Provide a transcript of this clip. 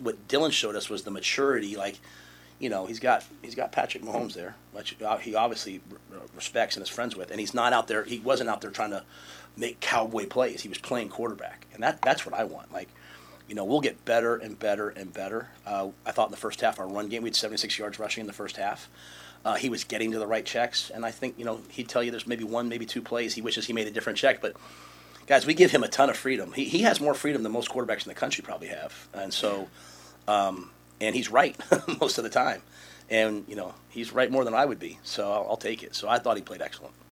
what Dylan showed us was the maturity. Like, he's got Patrick Mahomes there, which he obviously respects and is friends with, and he's not out there. He wasn't out there trying to make cowboy plays. He was playing quarterback, and that's what I want. Like, we'll get better and better and better. I thought in the first half, our run game, we had 76 yards rushing in the first half. He was getting to the right checks, and I think, he'd tell you there's maybe one, maybe two plays he wishes he made a different check. But, guys, we give him a ton of freedom. He has more freedom than most quarterbacks in the country probably have. And so, and he's right most of the time. And, he's right more than I would be. So I'll take it. So I thought he played excellent.